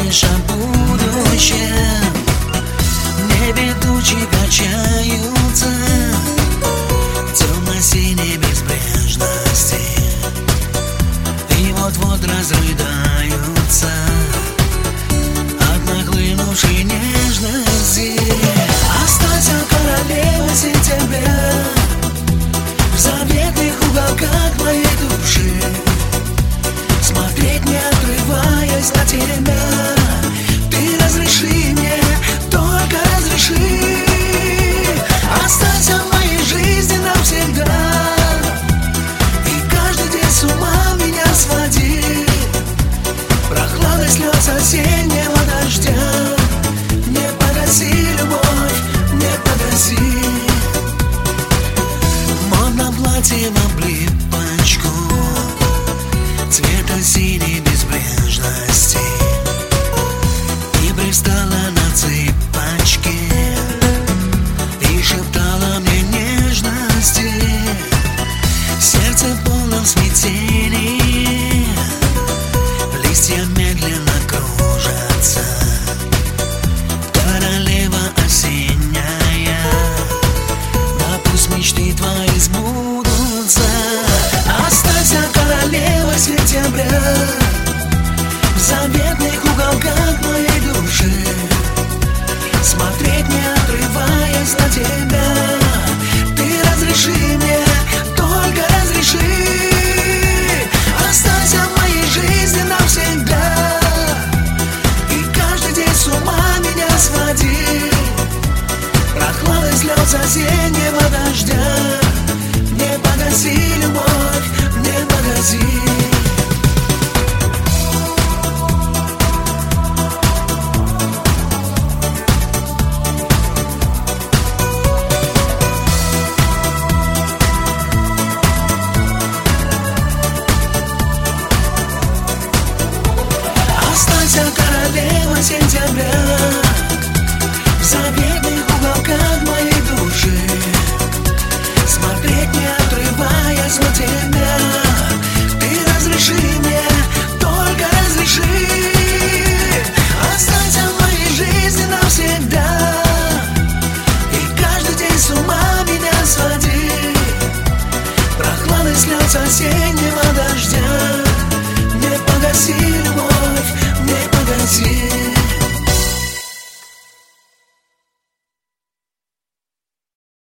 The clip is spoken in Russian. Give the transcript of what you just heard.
думаешь о будущем? В небе тучи качаются в темно-синей безбрежности, и вот-вот разрыдаются от нахлынувшей нежности. Останься королевой сентября в заветных уголках моей души, смотреть не отрываясь на тебя. Ты разреши мне, только разреши. Останься в моей жизни навсегда, и каждый день с ума меня своди. Прохлада слез осеннего дождя, не погаси, любовь, не погаси. Модно платье в облипочку цвета синей безбрежности, и пристала на цыпочки и шептала мне нежности. Сердце в полном смятении, листья медленно кружатся. Королева осенняя, да пусть мечты твои сбудутся. Останься королевой сентября в заветных уголках моей души, смотреть не отрываясь на тебя. Ты разреши мне, только разреши. Останься в моей жизни навсегда, и каждый день с ума меня своди. Прохлада слез осеннего дождя, не погаси, любовь, не погаси. Останься королева сентября в заветных уголках моей души, смотреть не отрываясь на тебя. Ты разреши мне, только разреши. Останься в моей жизни навсегда, и каждый день с ума меня своди. Прохлады слез осеннего дождя, не погаси, любовь, не погаси.